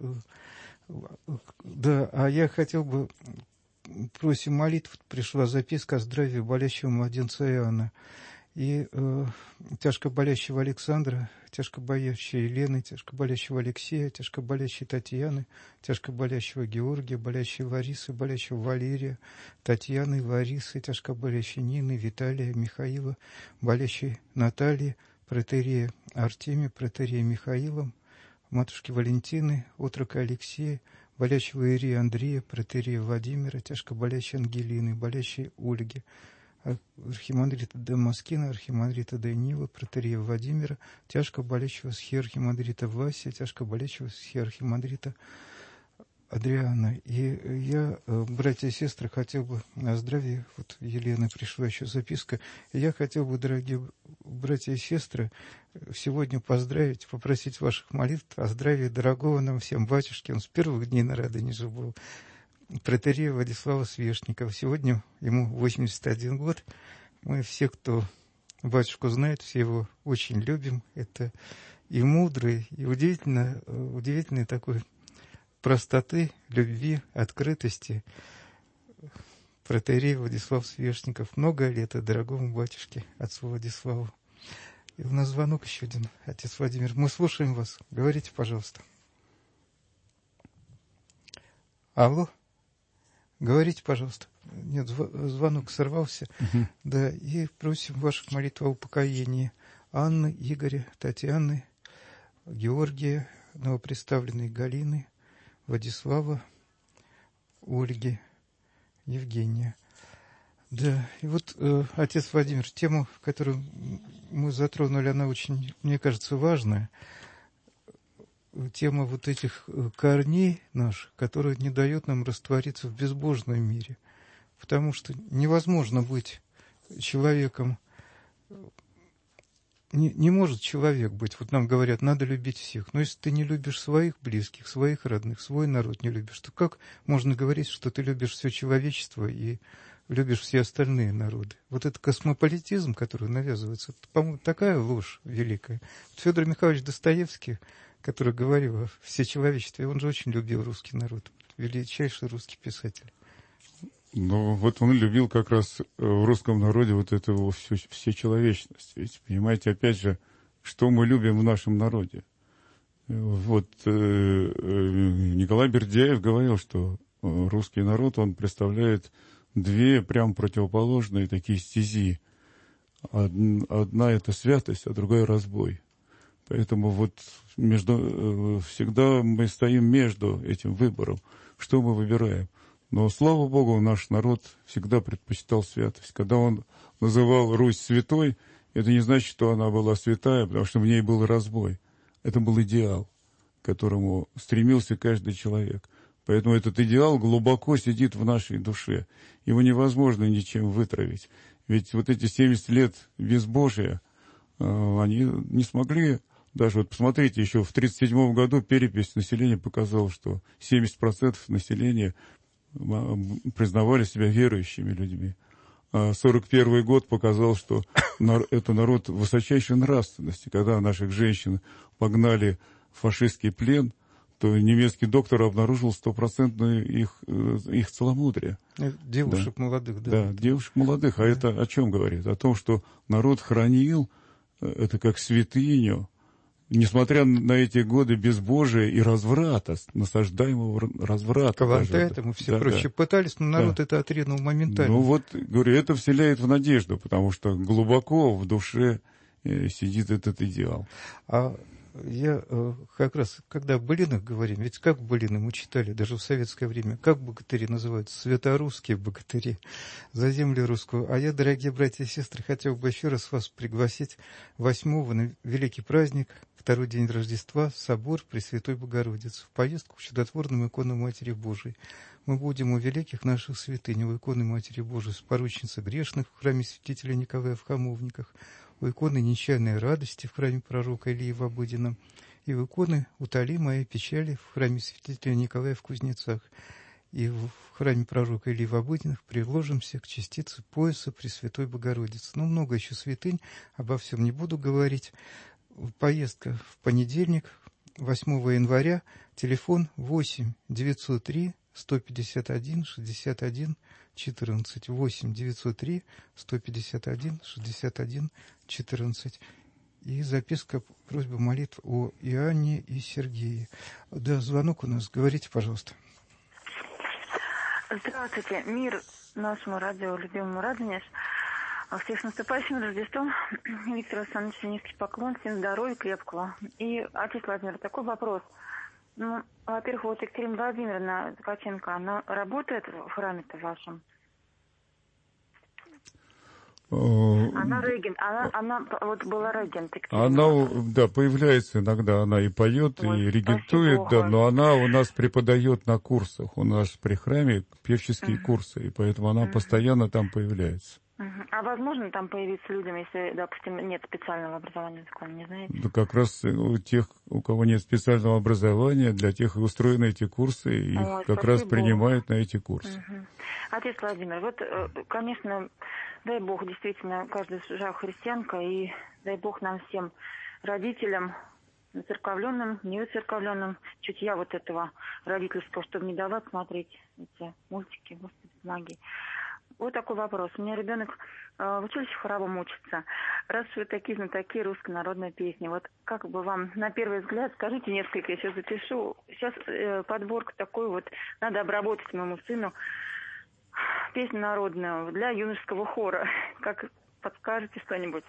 Да, а я хотел бы... Просим молитв. Пришла записка о здравии болящего младенца Иоанна. И тяжко болящего Александра, тяжко болящей Елены, тяжко болящего Алексея, тяжко болящей Татьяны, тяжко болящего Георгия, болящей Ларисы, болящего Валерия, Татьяны, Ларисы, тяжко болящей Нины, Виталия, Михаила, болящей Натальи, протоиерея Артемия, протоиерея Михаила, матушки Валентины, отрока Алексея, болящего Иерея Андрея, протоиерея Владимира, тяжко болящей Ангелины, болящей Ольги, архимандрита Дамаскина, архимандрита Даниила, протоиерея Владимира, тяжко болящего схиархимандрита Вася, тяжко болящего схиархимандрита Адриана. И я, братья и сестры, хотел бы о здравии, вот Елена пришла еще записка, и я хотел бы, дорогие братья и сестры, сегодня поздравить, попросить ваших молитв о здравии дорогого нам всем батюшки. Он с первых дней на Радонеже был, протоиерея Владислава Свешникова. Сегодня ему 81 год. Мы все, кто батюшку знает, все его очень любим. Это и мудрый, и удивительной такой простоты, любви, открытости протоиерей Владислав Свешников. Много лет дорогому батюшке, отцу Владиславу. И у нас звонок еще один, отец Владимир. Мы слушаем вас. Говорите, пожалуйста. Алло. Говорите, пожалуйста. Нет, звонок сорвался. Да, и просим ваших молитв о упокоении Анны, Игоря, Татьяны, Георгия, новоприставленной Галины, Владислава, Ольги, Евгения. Да, и вот, отец Владимир, тема, которую мы затронули, она очень, мне кажется, важная. Тема вот этих корней наших, которые не дают нам раствориться в безбожном мире. Потому что невозможно быть человеком, не может человек быть, вот нам говорят, надо любить всех, но если ты не любишь своих близких, своих родных, свой народ не любишь, то как можно говорить, что ты любишь все человечество и любишь все остальные народы? Вот это космополитизм, который навязывается, это, по-моему, такая ложь великая. Федор Михайлович Достоевский, который говорил о всечеловечестве, он же очень любил русский народ, величайший русский писатель. Ну, вот он любил как раз в русском народе вот эту всечеловечность. Ведь, понимаете, опять же, что мы любим в нашем народе. Вот Николай Бердяев говорил, что русский народ, он представляет две прям противоположные такие стези. Одна – это святость, а другая – разбой. Поэтому вот всегда мы стоим между этим выбором. Что мы выбираем? Но, слава Богу, наш народ всегда предпочитал святость. Когда он называл Русь святой, это не значит, что она была святая, потому что в ней был разбой. Это был идеал, к которому стремился каждый человек. Поэтому этот идеал глубоко сидит в нашей душе. Его невозможно ничем вытравить. Ведь вот эти 70 лет безбожия, они не смогли... Даже вот посмотрите, еще в 1937 году перепись населения показала, что 70% населения признавали себя верующими людьми. А 1941 год показал, что это народ высочайшей нравственности. Когда наших женщин погнали в фашистский плен, то немецкий доктор обнаружил 100% их целомудрие. Девушек молодых, да. Да, девушек молодых. А это о чем говорит? О том, что народ хранил это как святыню, несмотря на эти годы безбожия и разврата, насаждаемого разврата. Калантай, мы все прочие пытались, но народ это отринул моментально. Ну вот, говорю, это вселяет в надежду, потому что глубоко в душе сидит этот идеал. А я как раз, когда о былинах говорим, ведь как былины мы читали даже в советское время, как богатыри называются? Святорусские богатыри за землю русскую. А я, дорогие братья и сестры, хотел бы еще раз вас пригласить 8-го на великий праздник, второй день Рождества, собор Пресвятой Богородицы, в поездку к чудотворным иконам Матери Божией. Мы будем у великих наших святынь, у иконы Матери Божией, с поручницей грешных в храме святителя Николая в Хамовниках, у иконы Нечаянной радости в храме пророка Илии в Обыденном и у иконы «Утоли моей печали» в храме святителя Николая в Кузнецах. И в храме пророка Илии в Обыденных приложимся к частице пояса Пресвятой Богородицы. Ну, много еще святынь, обо всем не буду говорить. Поездка в понедельник, 8 января, телефон 8 903 151 61 14, 8 903 151 61 14. И записка, просьба молитв о Иоанне и Сергее. Да, звонок у нас. Говорите, пожалуйста. Здравствуйте. Мир нашему радио, любимому Радонеж. Всех с наступающим Рождеством. Виктор Александрович, низкий поклон, всем здоровья, крепкого. И, отец Владимир, такой вопрос. Ну, во-первых, вот Екатерина Владимировна Ткаченко, она работает в храме-то вашем? Она регент, она вот была регент. Она, да, появляется иногда, она и поет, и регентует, да, но она у нас преподает на курсах, у нас при храме певческие курсы, и поэтому она постоянно там появляется. А возможно там появиться людям, если, допустим, нет специального образования, закон, не знаете? Да как раз у тех, у кого нет специального образования, для тех и устроены эти курсы, и их как раз принимают на эти курсы. Отец Владимир, вот, конечно, дай Бог, действительно, каждая душа христианка, и дай Бог нам всем, родителям, церковленным, неуцерковленным, чутья вот этого родительского, чтобы не давать смотреть эти мультики, Господи, помоги. Вот такой вопрос. У меня ребенок в училище хоровом учится. Раз вы такие знатоки русской народной песни, вот как бы вам на первый взгляд, скажите несколько, я сейчас запишу. Сейчас подборка такой вот, надо обработать моему сыну песню народную для юношеского хора. Как подскажете что-нибудь?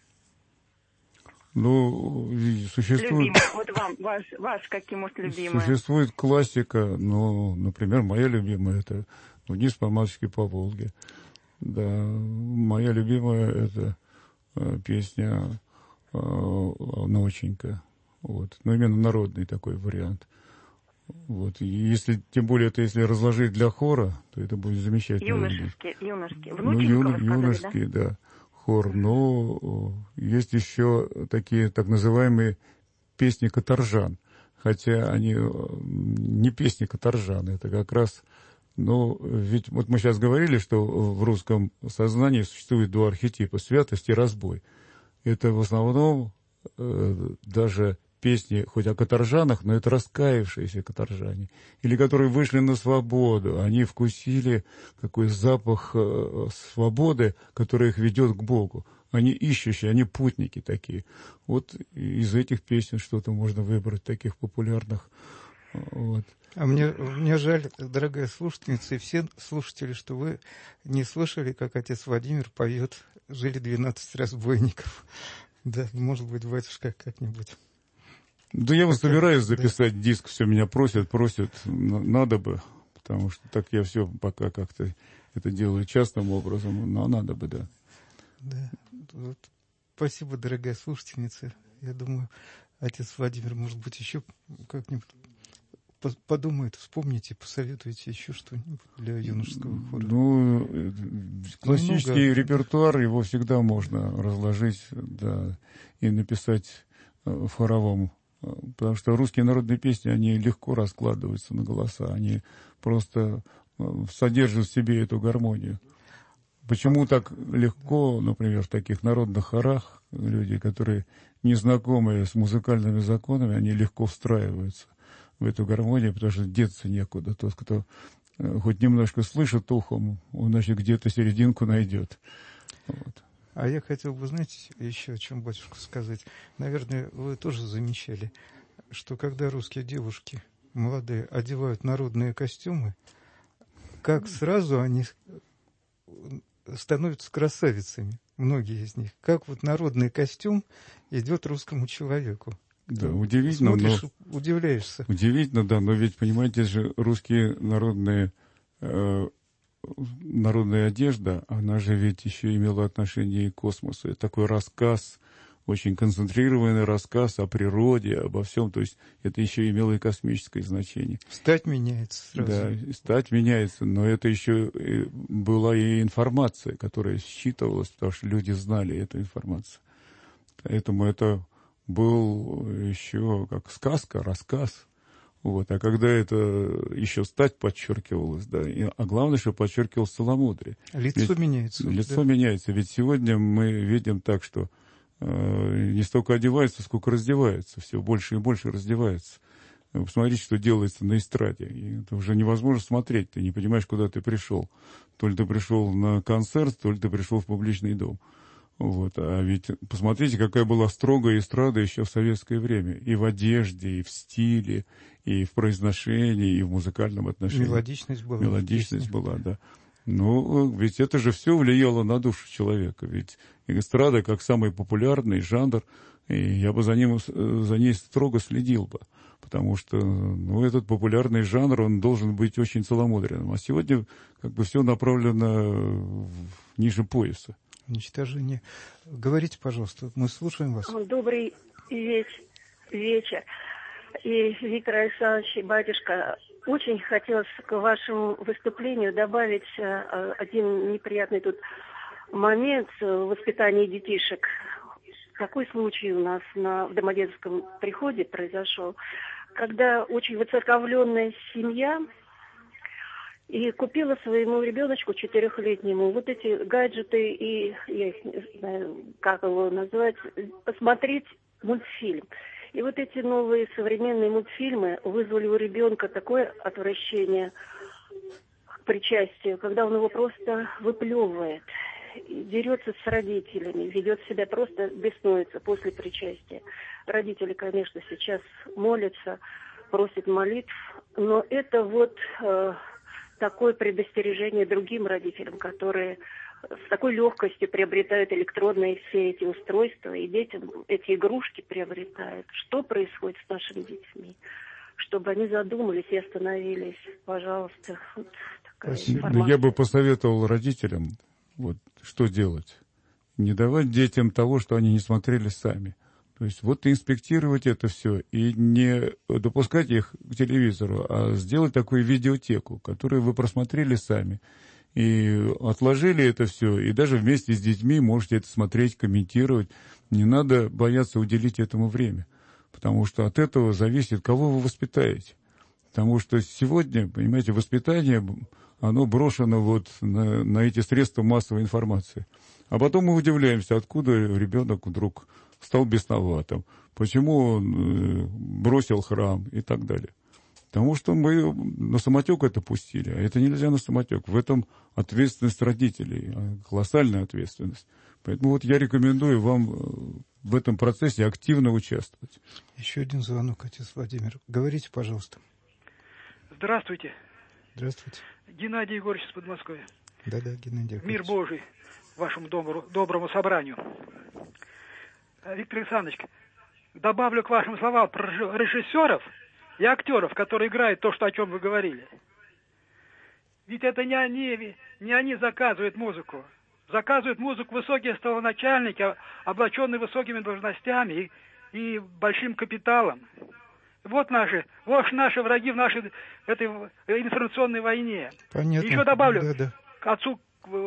Ну, существует... Любимый, вот вам, ваш какие, может, любимые? Существует классика, ну, например, моя любимая, это «Вниз по Матушке по Волге». Да, моя любимая это песня «Ноченька». Вот. Но именно народный такой вариант. Вот. И если, тем более, это если разложить для хора, то это будет замечательно. Юношеский. Ну, юношеский, да, хор. Но есть еще такие так называемые песни каторжан. Хотя они не песни каторжан, это как раз... Но ведь вот мы сейчас говорили, что в русском сознании существует два архетипа – святость и разбой. Это в основном даже песни хоть о каторжанах, но это раскаявшиеся каторжане. Или которые вышли на свободу, они вкусили такой запах свободы, который их ведет к Богу. Они ищущие, они путники такие. Вот из этих песен что-то можно выбрать, таких популярных. Вот. А мне жаль, дорогая слушательница, и все слушатели, что вы не слышали, как отец Владимир поет «Жили 12 разбойников». Да, может быть, батюшка как-нибудь. Да я вот собираюсь записать диск, все меня просят, надо бы, потому что так я все пока как-то это делаю частным образом, но надо бы, да. Да, вот. Спасибо, дорогая слушательница. Я думаю, отец Владимир, может быть, еще как-нибудь подумает, вспомните, посоветуйте еще что-нибудь для юношеского хора. Ну, классический репертуар, его всегда можно разложить, да, и написать в хоровом. Потому что русские народные песни, они легко раскладываются на голоса, они просто содержат в себе эту гармонию. Почему так легко, например, в таких народных хорах люди, которые не знакомы с музыкальными законами, они легко встраиваются в эту гармонию, потому что деться некуда. Тот, кто хоть немножко слышит ухом, он, значит, где-то серединку найдет. Вот. А я хотел бы, знаете, еще о чем, батюшка, сказать. Наверное, вы тоже замечали, что когда русские девушки молодые одевают народные костюмы, как сразу они становятся красавицами, многие из них. Как вот народный костюм идет русскому человеку. Да, удивительно, смотришь, но удивляешься. Удивительно, да, но ведь, понимаете же, русские народная одежда, она же ведь еще имела отношение и к космосу. Это такой рассказ, очень концентрированный рассказ о природе, обо всем. То есть это еще имело и космическое значение. Стать меняется сразу. Да, стать меняется, но это еще была и информация, которая считывалась, потому что люди знали эту информацию. Поэтому это был еще как сказка, рассказ. Вот. А когда это еще стать подчеркивалось, да, а главное, что подчеркивалось целомудрие. Лицо меняется. Лицо меняется. Ведь сегодня мы видим так, что не столько одеваются, сколько раздеваются. Все больше и больше раздеваются. Посмотрите, что делается на эстраде. И это уже невозможно смотреть. Ты не понимаешь, куда ты пришел. То ли ты пришел на концерт, то ли ты пришел в публичный дом. Вот. А ведь посмотрите, какая была строгая эстрада еще в советское время. И в одежде, и в стиле, и в произношении, и в музыкальном отношении. Мелодичность была. Мелодичность была, да. Ну, ведь это же все влияло на душу человека. Ведь эстрада, как самый популярный жанр, и я бы за ней строго следил бы. Потому что, ну, этот популярный жанр, он должен быть очень целомудренным. А сегодня как бы все направлено ниже пояса. Уничтожение. Говорите, пожалуйста, мы слушаем вас. Добрый вечер. И Виктор Александрович, и батюшка, очень хотелось к вашему выступлению добавить один неприятный тут момент в воспитании детишек. Такой случай у нас в Домодедовском приходе произошел, когда очень выцерковленная семья и купила своему ребеночку 4-летнему вот эти гаджеты и, я их не знаю, как его назвать, посмотреть мультфильм. И вот эти новые современные мультфильмы вызвали у ребенка такое отвращение к причастию, когда он его просто выплевывает, дерется с родителями, ведет себя просто беснуется после причастия. Родители, конечно, сейчас молятся, просят молитв, но это вот такое предостережение другим родителям, которые с такой легкостью приобретают электронные все эти устройства, и детям эти игрушки приобретают. Что происходит с нашими детьми? Чтобы они задумались и остановились. Пожалуйста. Вот такая информация. Я бы посоветовал родителям, вот, что делать. Не давать детям того, что они не смотрели сами. То есть вот инспектировать это все и не допускать их к телевизору, а сделать такую видеотеку, которую вы просмотрели сами. И отложили это все, и даже вместе с детьми можете это смотреть, комментировать. Не надо бояться уделить этому время, потому что от этого зависит, кого вы воспитаете. Потому что сегодня, понимаете, воспитание, оно брошено вот на эти средства массовой информации. А потом мы удивляемся, откуда ребенок вдруг стал бесноватым, почему он бросил храм и так далее. Потому что мы на самотек это пустили, а это нельзя на самотек. В этом ответственность родителей, колоссальная ответственность. Поэтому вот я рекомендую вам в этом процессе активно участвовать. Еще один звонок, отец Владимир. Говорите, пожалуйста. Здравствуйте. Здравствуйте. Геннадий Егорович из Подмосковья. Да-да, Геннадий Егорович. Мир Божий вашему доброму собранию. Виктор Александрович, добавлю к вашим словам про режиссеров и актеров, которые играют то, о чем вы говорили. Ведь это не они заказывают музыку. Заказывают музыку высокие столоначальники, облаченные высокими должностями и большим капиталом. Вот наши враги в нашей этой информационной войне. Понятно. Еще добавлю к отцу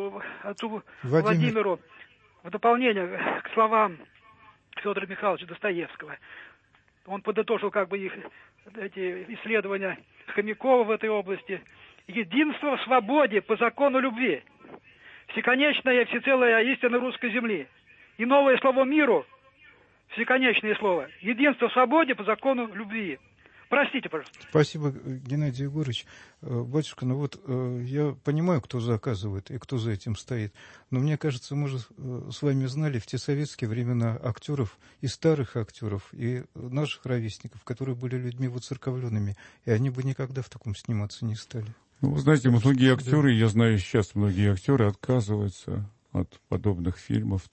Владимиру в дополнение к словам Федора Михайловича Достоевского. Он подытожил их эти исследования Хомякова в этой области. Единство в свободе по закону любви. Всеконечная и всецелая истина русской земли. И новое слово миру, всеконечное слово. Единство в свободе по закону любви. Простите, пожалуйста. Спасибо, Геннадий Егорович. Батюшка, я понимаю, кто заказывает и кто за этим стоит. Но мне кажется, мы же с вами знали в те советские времена актеров, и старых актеров, и наших ровесников, которые были людьми выцерковленными, и они бы никогда в таком сниматься не стали. Вы знаете, многие актеры, я знаю сейчас, многие актеры отказываются от подобных фильмов,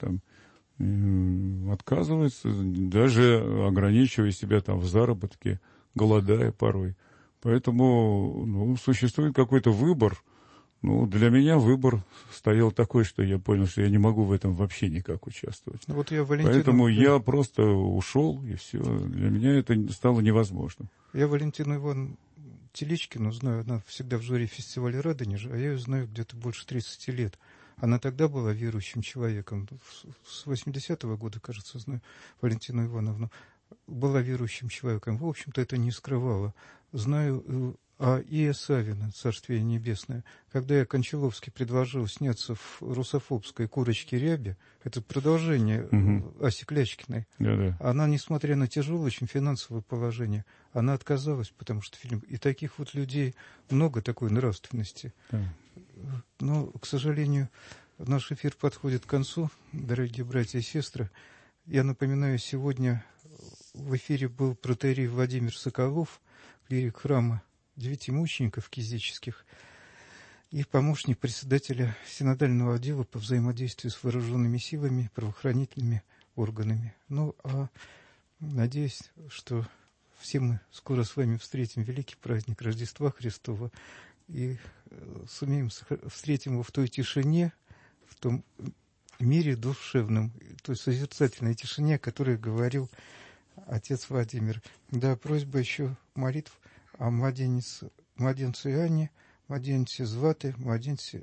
отказываются, даже ограничивая себя в заработке, голодая порой. Поэтому существует какой-то выбор. Для меня выбор стоял такой, что я понял, что я не могу в этом вообще никак участвовать. Поэтому я просто ушел, и все. Для меня это стало невозможным. Я Валентину Ивановну Теличкину знаю, она всегда в жюри фестиваля «Радонеж», а я ее знаю где-то больше 30 лет. Она тогда была верующим человеком. С 80-го года, кажется, знаю Валентину Ивановну. Была верующим человеком. В общем-то, это не скрывала. Знаю Ия Савина, Царствие Небесное. Когда я Кончаловский предложил сняться в русофобской «Курочке Рябе», это продолжение Аси Клячкиной, она, несмотря на тяжелое очень финансовое положение, она отказалась, потому что фильм... И таких вот людей много, такой нравственности. Но, к сожалению, наш эфир подходит к концу, дорогие братья и сестры. Я напоминаю, сегодня в эфире был протоиерей Владимир Соколов, клирик храма 9 мучеников кизических и помощник председателя синодального отдела по взаимодействию с вооруженными силами, правоохранительными органами. Ну, а надеюсь, что все мы скоро с вами встретим великий праздник Рождества Христова и сумеем встретим его в той тишине, в том мире душевном, той созерцательной тишине, о которой говорил отец Владимир. Да, просьба еще молитв о младенце Иоанне, младенце Златы, младенце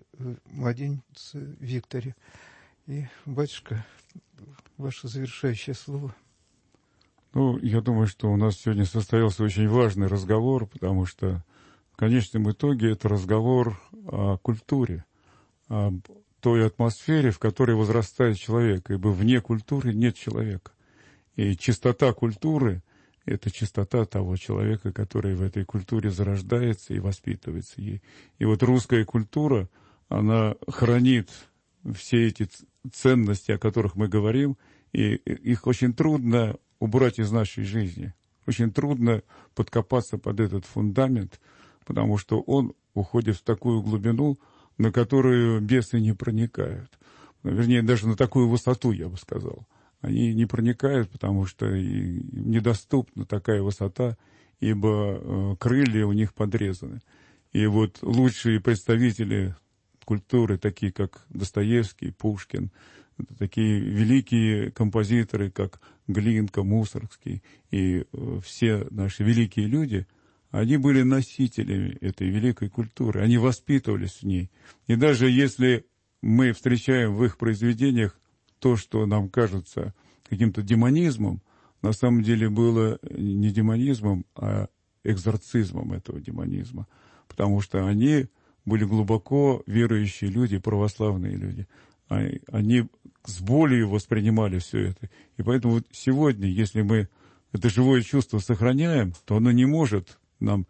Викторе. И, батюшка, ваше завершающее слово. Ну, я думаю, что у нас сегодня состоялся очень важный разговор, потому что в конечном итоге это разговор о культуре, о той атмосфере, в которой возрастает человек, ибо вне культуры нет человека. И чистота культуры — это чистота того человека, который в этой культуре зарождается и воспитывается. И вот русская культура, она хранит все эти ценности, о которых мы говорим, и их очень трудно убрать из нашей жизни. Очень трудно подкопаться под этот фундамент, потому что он уходит в такую глубину, на которую бесы не проникают. Вернее, даже на такую высоту, я бы сказал. Они не проникают, потому что недоступна такая высота, ибо крылья у них подрезаны. И вот лучшие представители культуры, такие как Достоевский, Пушкин, такие великие композиторы, как Глинка, Мусоргский и все наши великие люди, они были носителями этой великой культуры, они воспитывались в ней. И даже если мы встречаем в их произведениях то, что нам кажется каким-то демонизмом, на самом деле было не демонизмом, а экзорцизмом этого демонизма. Потому что они были глубоко верующие люди, православные люди. Они с болью воспринимали все это. И поэтому вот сегодня, если мы это живое чувство сохраняем, то оно не может нам,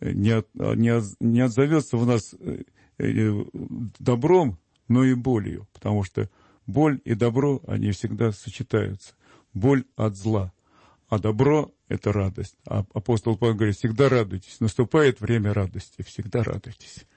не отзовется в нас добром, но и болью. Потому что боль и добро, они всегда сочетаются. Боль от зла, а добро — это радость. А апостол Павел говорит: всегда радуйтесь. Наступает время радости, всегда радуйтесь.